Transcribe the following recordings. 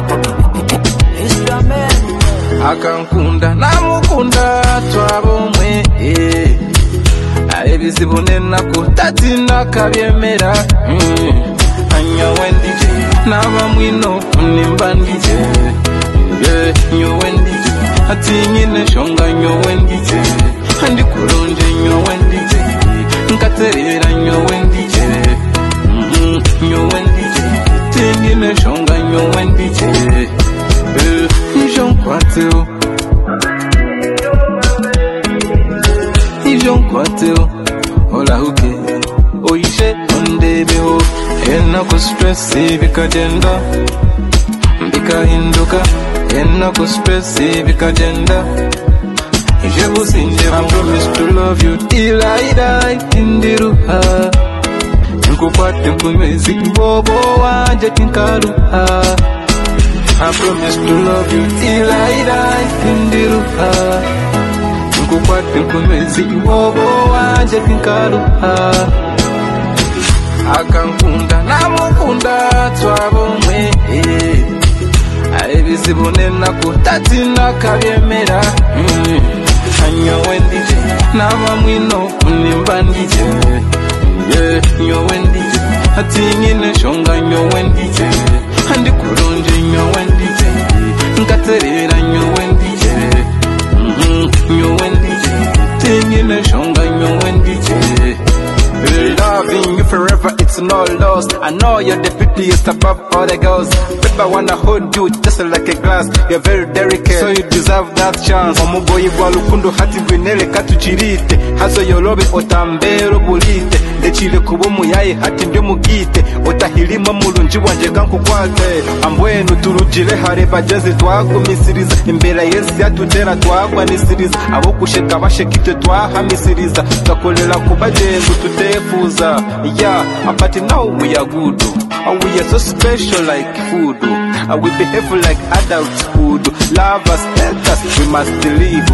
akankunda namukunda twabomwe ebizibu nenaku tatina kabyemera anyowe ndije nabamwino nimba ndije nyowe ndije ati nyine shonga nyowe ndije andi kurunje nyowe ndije nkaterera nyowe ndije nyowe ndije tingine shonga nyowe ndije njonkwateo njonkwateo olahuke oyishe ondebeho enako stressi bikagenda bikahinduka enako stressi bikagenda ije businje I promise to love you till I die indiruha nkukwate nkunywezi bobo wanje tinkaruha I promise to love you till I die indiruha nkukwate nkunywezi bobo wanje tinkaruha akankunda namukunda twabomwe ebizibu nenaku tatina kabyemera anyowe ndije nabamwino nimba ndije nyowe ndije ati nyine shonga nyowe ndije andi kurunje nyowe ndije nkaterera nyowe ndije nyowe ndije tingine shonga nyowe ndije loving you forever, it's no loss. I know you're the prettiest above all the girls. Baby, I wanna hold you just like a glass. You're very delicate, so you deserve that chance. Omugoyi bwa lukundo hati bwinele katuchirite. Hazo yolobe otambero bulite. Ndechile kubomu yaye hati ndio mugite. Otahilima mulunji wanje kankukwate. Ambwenu turujile hareba jezi twagumisiriza. Imbera yesi atutera twagwanisiriza. Abo kusheka bashekite twahamisiriza. Twakolela kubajengu tutefuza. Yeah, but now we are good. We are so special like food. We behave like adults would. Love us, help us, we must live.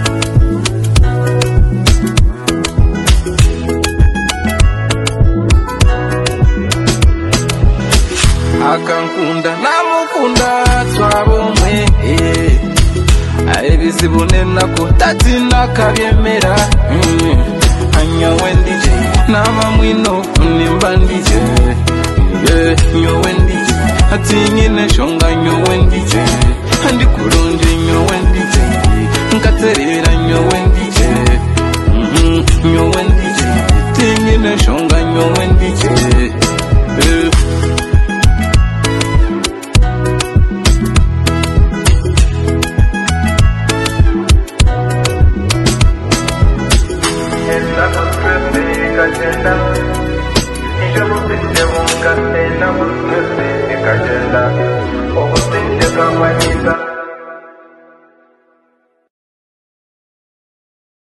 Akankunda namukunda twabomwe ebizibu nenaku tatina kabyemera anyowe ndije nabamwino nimba ndije nyowe ndije ati nyine shonga nyowe ndije andi kurunje nyowe ndije nkaterera nyowe ndije nyowe ndije tingine shonga nyowe ndije Agenda, o você chega mais linda.